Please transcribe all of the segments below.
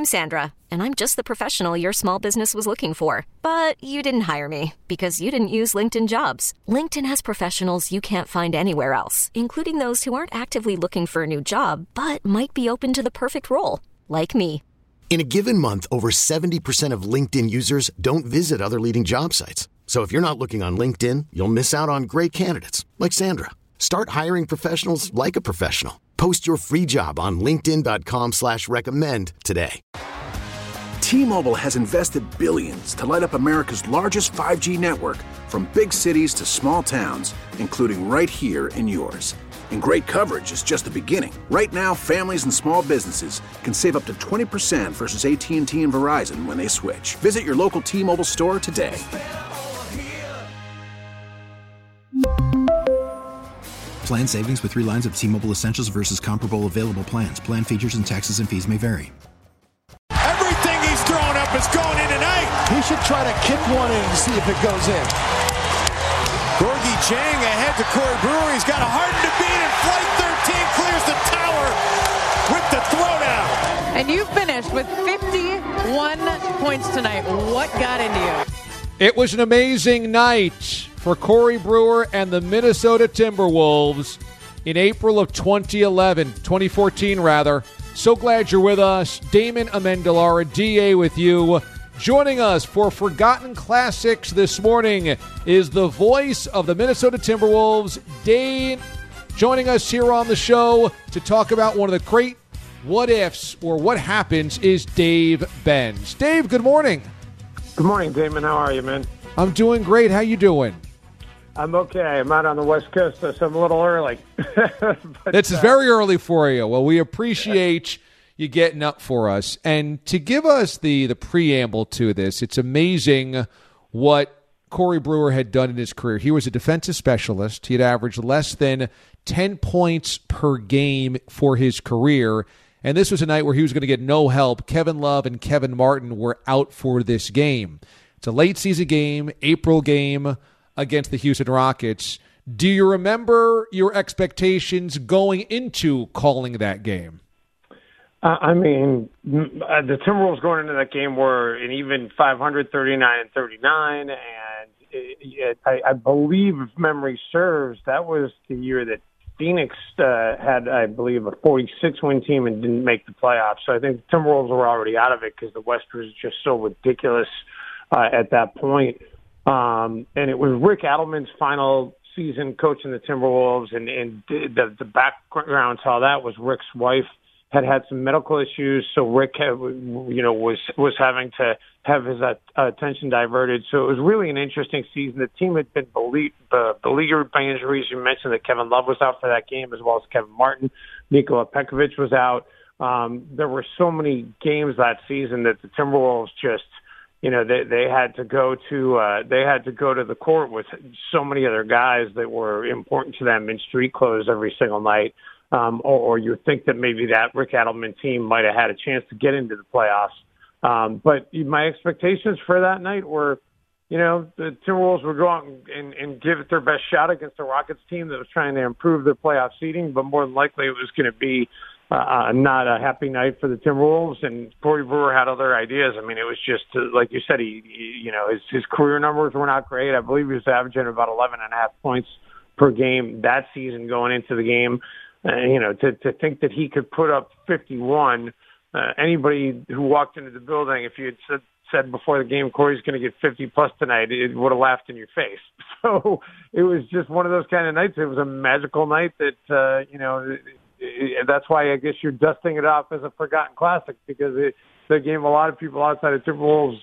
I'm Sandra, and I'm just the professional your small business was looking for. But you didn't hire me because you didn't use LinkedIn Jobs. LinkedIn has professionals you can't find anywhere else, including those who aren't actively looking for a new job, but might be open to the perfect role, like me. In a given month, over 70% of LinkedIn users don't visit other leading job sites. So if you're not looking on LinkedIn, you'll miss out on great candidates like Sandra. Start hiring professionals like a professional. Post your free job on linkedin.com/recommend today. T-Mobile has invested billions to light up America's largest 5G network, from big cities to small towns, including right here in yours. And great coverage is just the beginning. Right now, families and small businesses can save up to 20% versus AT&T and Verizon when they switch. Visit your local T-Mobile store today. Plan savings with 3 lines of T-Mobile Essentials versus comparable available plans. Plan features and taxes and fees may vary. Everything he's thrown up is going in tonight. He should try to kick one in and see if it goes in. Gorgie Chang ahead to Corey Brewer. He's got a Harden to beat, and Flight 13 clears the tower with the throwdown. And you finished with 51 points tonight. What got into you? It was an amazing night for Corey Brewer and the Minnesota Timberwolves in April of 2014 rather. So glad you're with us. Damon Amendolara, DA with you. Joining us for Forgotten Classics this morning is the voice of the Minnesota Timberwolves, Dane, joining us here on the show to talk about one of the great what-ifs or what happens is Dave Benz. Dave, good morning. Good morning, Damon. How are you, man? I'm doing great. How you doing? I'm okay. I'm out on the West Coast, so I'm a little early. It's very early for you. Well, we appreciate you getting up for us. And to give us the preamble to this, it's amazing what Corey Brewer had done in his career. He was a defensive specialist. He had averaged less than 10 points per game for his career. And this was a night where he was going to get no help. Kevin Love and Kevin Martin were out for this game. It's a late season game, April game against the Houston Rockets. Do you remember your expectations going into calling that game? The Timberwolves going into that game were an even 500, 39-39, and I believe, if memory serves, that was the year that Phoenix had, I believe, a 46-win team and didn't make the playoffs. So I think the Timberwolves were already out of it because the West was just so ridiculous at that point. And it was Rick Adelman's final season coaching the Timberwolves, and the background to all that was Rick's wife had some medical issues, so Rick was having to have his attention diverted. So it was really an interesting season. The team had been beleaguered by injuries. You mentioned that Kevin Love was out for that game, as well as Kevin Martin. Nikola Pekovic was out. There were so many games that season that the Timberwolves just, they had to go to the court with so many other guys that were important to them in street clothes every single night. Or you think that maybe that Rick Adelman team might have had a chance to get into the playoffs. But my expectations for that night were, the Timberwolves would go out and give it their best shot against the Rockets team that was trying to improve their playoff seeding, but more than likely it was going to be not a happy night for the Timberwolves. And Corey Brewer had other ideas. I mean, it was just, like you said, his career numbers were not great. I believe he was averaging about 11.5 points per game that season going into the game. To think that he could put up 51, anybody who walked into the building, if you had said before the game, Corey's going to get 50-plus tonight, it would have laughed in your face. So it was just one of those kind of nights. It was a magical night that, that's why I guess you're dusting it off as a forgotten classic, because the game a lot of people outside of Timberwolves,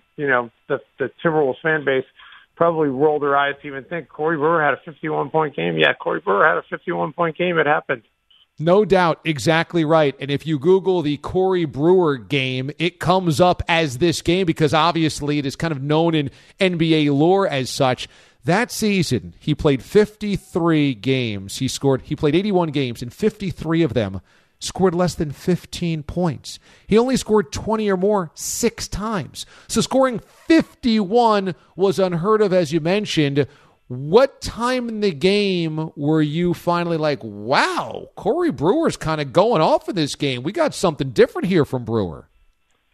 the Timberwolves fan base, probably rolled their eyes to even think Corey Brewer had a 51-point game. Yeah, Corey Brewer had a 51-point game. It happened. No doubt. Exactly right. And if you Google the Corey Brewer game, it comes up as this game because obviously it is kind of known in NBA lore as such. That season, he played 53 games. He played 81 games, and 53 of them scored less than 15 points. He only scored 20 or more 6 times. So scoring 51 was unheard of, as you mentioned. What time in the game were you finally like, wow, Corey Brewer's kind of going off in this game? We got something different here from Brewer.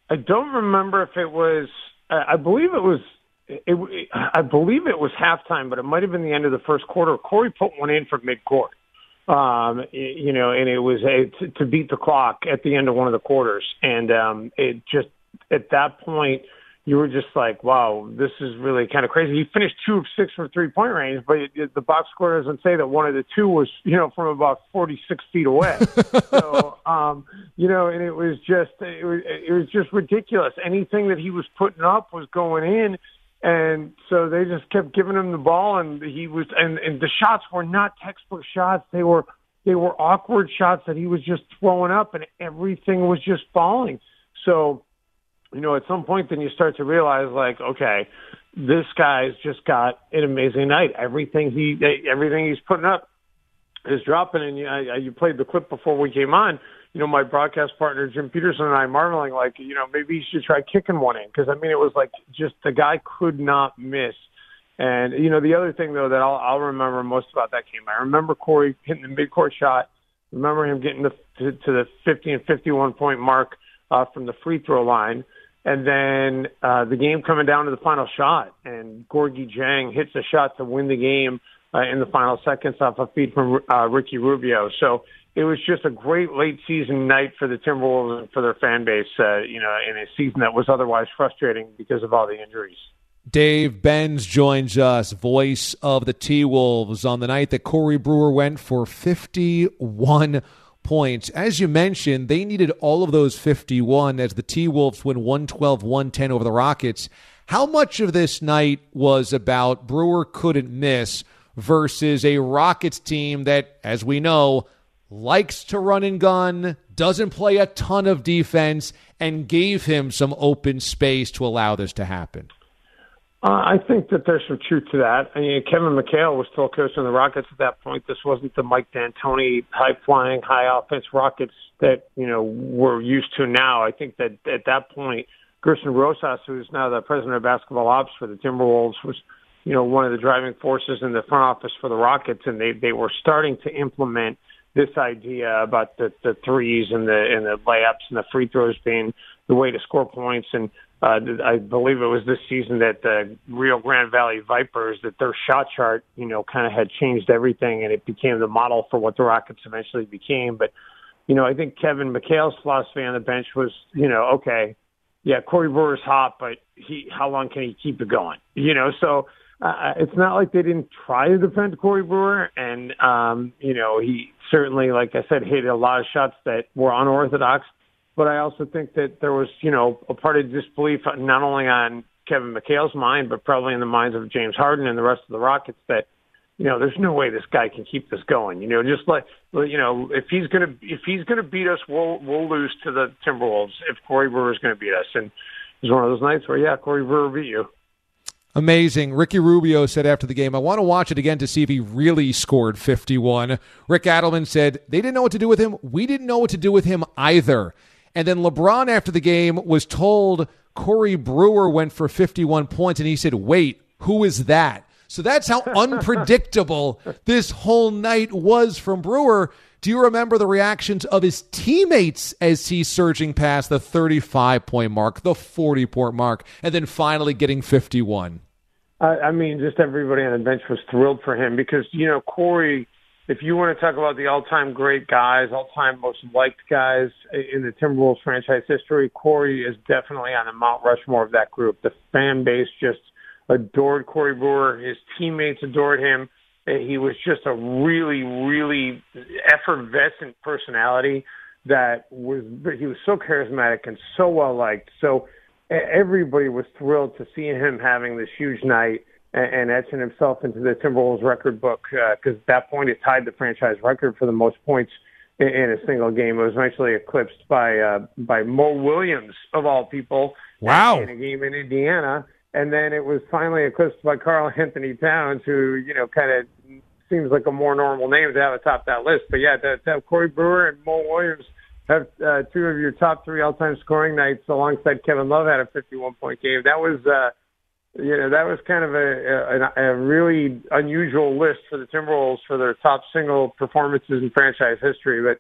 I don't remember if it was. I believe it was. I believe it was halftime, but it might have been the end of the first quarter. Corey put one in from midcourt. And it was to beat the clock at the end of one of the quarters. And it just, at that point, you were just like, wow, this is really kind of crazy. He finished 2 of 6 from 3-point range, but the box score doesn't say that one of the two was, from about 46 feet away. So, and it was just ridiculous. Anything that he was putting up was going in. And so they just kept giving him the ball, and and the shots were not textbook shots. They were awkward shots that he was just throwing up, and everything was just falling. So, at some point, then you start to realize, like, okay, this guy's just got an amazing night. Everything he's putting up is dropping. And you played the clip before we came on. My broadcast partner, Jim Peterson, and I marveling, like, maybe he should try kicking one in. Because, it was like just the guy could not miss. And, the other thing, though, that I'll remember most about that game, I remember Corey hitting the midcourt shot. Remember him getting to the 50 and 51-point mark from the free throw line. And then the game coming down to the final shot. And Gorgui Dieng hits a shot to win the game in the final seconds off a feed from Ricky Rubio. So it was just a great late season night for the Timberwolves and for their fan base, in a season that was otherwise frustrating because of all the injuries. Dave Benz joins us, voice of the T-Wolves, on the night that Corey Brewer went for 51 points. As you mentioned, they needed all of those 51 as the T-Wolves win 112-110 over the Rockets. How much of this night was about Brewer couldn't miss versus a Rockets team that, as we know, likes to run and gun, doesn't play a ton of defense, and gave him some open space to allow this to happen? I think that there's some truth to that. Kevin McHale was still coaching the Rockets at that point. This wasn't the Mike D'Antoni high-flying, high-offense Rockets that, we're used to now. I think that at that point, Gerson Rosas, who's now the president of basketball ops for the Timberwolves, was, one of the driving forces in the front office for the Rockets, and they were starting to implement this idea about the threes and the layups and the free throws being the way to score points. And I believe it was this season that the Rio Grande Valley Vipers, that their shot chart, kind of had changed everything, and it became the model for what the Rockets eventually became. But, I think Kevin McHale's philosophy on the bench was, okay, yeah, Corey Brewer's hot, but how long can he keep it going? So it's not like they didn't try to defend Corey Brewer, and he certainly, like I said, hit a lot of shots that were unorthodox. But I also think that there was, a part of disbelief not only on Kevin McHale's mind, but probably in the minds of James Harden and the rest of the Rockets that, there's no way this guy can keep this going. Just like, if he's gonna beat us, we'll lose to the Timberwolves if Corey Brewer is going to beat us. And it was one of those nights where, yeah, Corey Brewer beat you. Amazing. Ricky Rubio said after the game, I want to watch it again to see if he really scored 51. Rick Adelman said, they didn't know what to do with him. We didn't know what to do with him either. And then LeBron after the game was told Corey Brewer went for 51 points, and he said, wait, who is that? So that's how unpredictable this whole night was from Brewer. Do you remember the reactions of his teammates as he's surging past the 35-point mark, the 40-point mark, and then finally getting 51? Just everybody on the bench was thrilled for him because, Corey, if you want to talk about the all-time great guys, all-time most liked guys in the Timberwolves franchise history, Corey is definitely on the Mount Rushmore of that group. The fan base just adored Corey Brewer. His teammates adored him. He was just a really, really effervescent personality he was so charismatic and so well-liked. So everybody was thrilled to see him having this huge night and etching himself into the Timberwolves record book because at that point it tied the franchise record for the most points in a single game. It was eventually eclipsed by Mo Williams, of all people, wow, in a game in Indiana. And then it was finally eclipsed by Karl Anthony Towns, who, kind of seems like a more normal name to have atop that list. But, yeah, to have Corey Brewer and Mo Williams have two of your top three all-time scoring nights alongside Kevin Love had a 51-point game. That was that was kind of a really unusual list for the Timberwolves for their top single performances in franchise history. But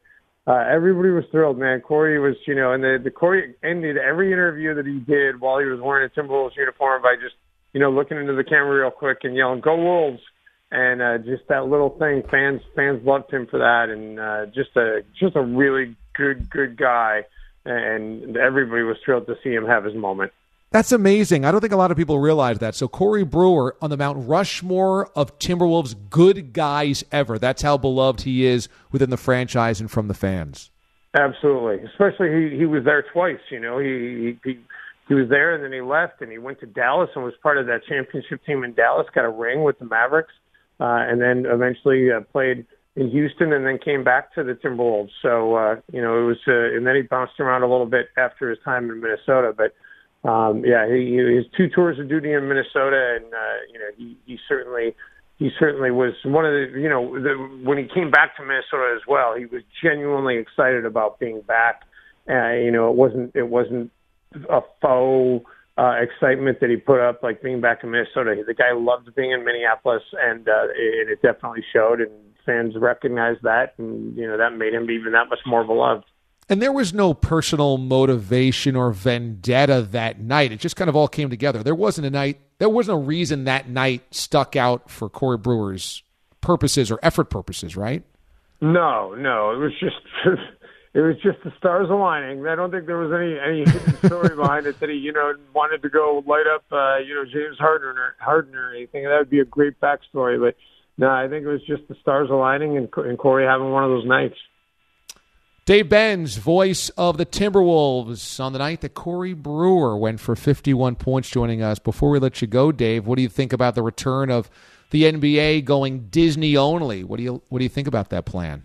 everybody was thrilled, man. Corey was, and the Corey ended every interview that he did while he was wearing a Timberwolves uniform by just, looking into the camera real quick and yelling, "Go Wolves!" And just that little thing, fans loved him for that, and just a really good guy, and everybody was thrilled to see him have his moment. That's amazing. I don't think a lot of people realize that. So Corey Brewer on the Mount Rushmore of Timberwolves good guys ever. That's how beloved he is within the franchise and from the fans. Absolutely. Especially he was there twice. He was there and then he left and he went to Dallas and was part of that championship team in Dallas, got a ring with the Mavericks, and then eventually played in Houston and then came back to the Timberwolves. So, it was, and then he bounced around a little bit after his time in Minnesota. But, his 2 tours of duty in Minnesota, and, he certainly was one of the, when he came back to Minnesota as well, he was genuinely excited about being back. It wasn't a faux excitement that he put up, like being back in Minnesota. The guy loved being in Minneapolis, and it definitely showed, and fans recognized that, and that made him even that much more beloved. And there was no personal motivation or vendetta that night. It just kind of all came together. There wasn't a reason that night stuck out for Corey Brewer's purposes or effort purposes, right? No. It was just the stars aligning. I don't think there was any hidden story behind it that he, wanted to go light up, James Harden or anything. That would be a great backstory. But no, I think it was just the stars aligning and Corey having one of those nights. Dave Benz, voice of the Timberwolves, on the night that Corey Brewer went for 51 points, joining us. Before we let you go, Dave, what do you think about the return of the NBA going Disney only? What do you think about that plan?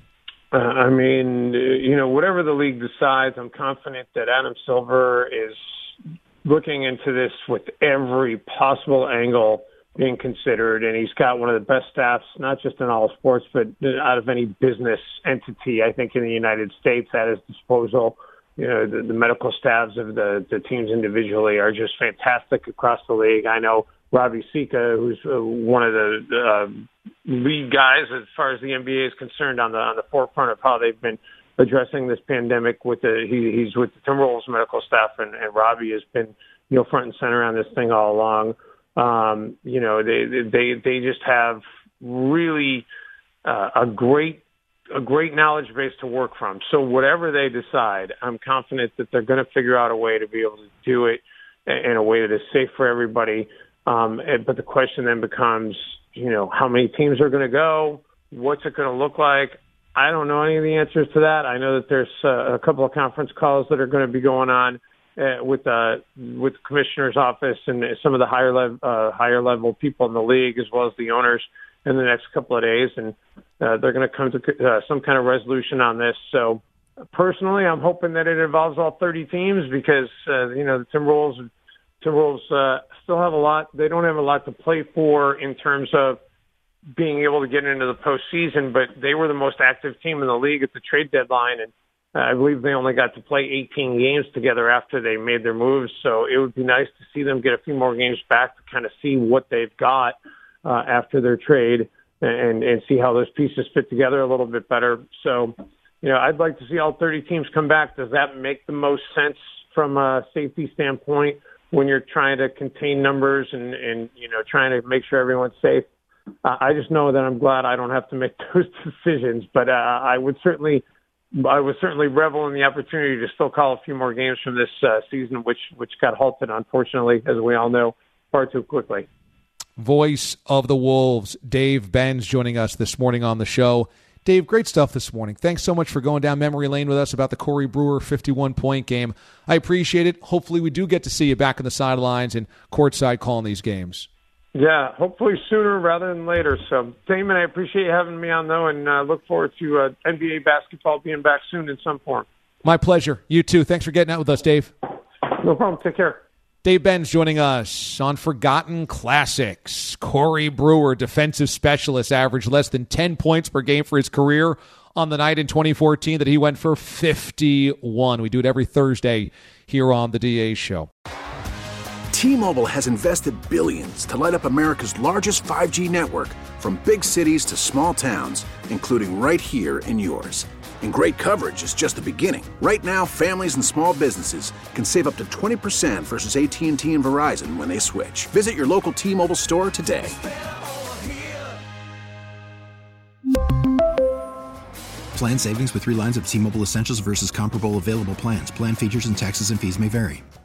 Whatever the league decides, I'm confident that Adam Silver is looking into this with every possible angle being considered, and he's got one of the best staffs, not just in all sports, but out of any business entity, I think, in the United States at his disposal. The medical staffs of the teams individually are just fantastic across the league. I know Robbie Sika, who's one of the lead guys as far as the NBA is concerned, on the forefront of how they've been addressing this pandemic. He's with the Timberwolves medical staff, and Robbie has been front and center on this thing all along. They just have really a great knowledge base to work from. So whatever they decide, I'm confident that they're going to figure out a way to be able to do it in a way that is safe for everybody. But the question then becomes, how many teams are going to go? What's it going to look like? I don't know any of the answers to that. I know that there's a couple of conference calls that are going to be going on with the commissioner's office and some of the higher level people in the league, as well as the owners, in the next couple of days, and they're going to come to some kind of resolution on this. So personally, I'm hoping that it involves all 30 teams because the Timberwolves still have a lot. They don't have a lot to play for in terms of being able to get into the postseason, but they were the most active team in the league at the trade deadline, and I believe they only got to play 18 games together after they made their moves. So it would be nice to see them get a few more games back to kind of see what they've got after their trade and see how those pieces fit together a little bit better. So, I'd like to see all 30 teams come back. Does that make the most sense from a safety standpoint when you're trying to contain numbers and trying to make sure everyone's safe? I just know that I'm glad I don't have to make those decisions, but I would certainly revel in the opportunity to still call a few more games from this season, which got halted, unfortunately, as we all know, far too quickly. Voice of the Wolves, Dave Benz, joining us this morning on the show. Dave, great stuff this morning. Thanks so much for going down memory lane with us about the Corey Brewer 51-point game. I appreciate it. Hopefully we do get to see you back on the sidelines and courtside calling these games. Yeah, hopefully sooner rather than later. So, Damon, I appreciate you having me on, though, and look forward to NBA basketball being back soon in some form. My pleasure. You too. Thanks for getting out with us, Dave. No problem. Take care. Dave Benz joining us on Forgotten Classics. Corey Brewer, defensive specialist, averaged less than 10 points per game for his career on the night in 2014 that he went for 51. We do it every Thursday here on the DA Show. T-Mobile has invested billions to light up America's largest 5G network, from big cities to small towns, including right here in yours. And great coverage is just the beginning. Right now, families and small businesses can save up to 20% versus AT&T and Verizon when they switch. Visit your local T-Mobile store today. Plan savings with 3 lines of T-Mobile Essentials versus comparable available plans. Plan features and taxes and fees may vary.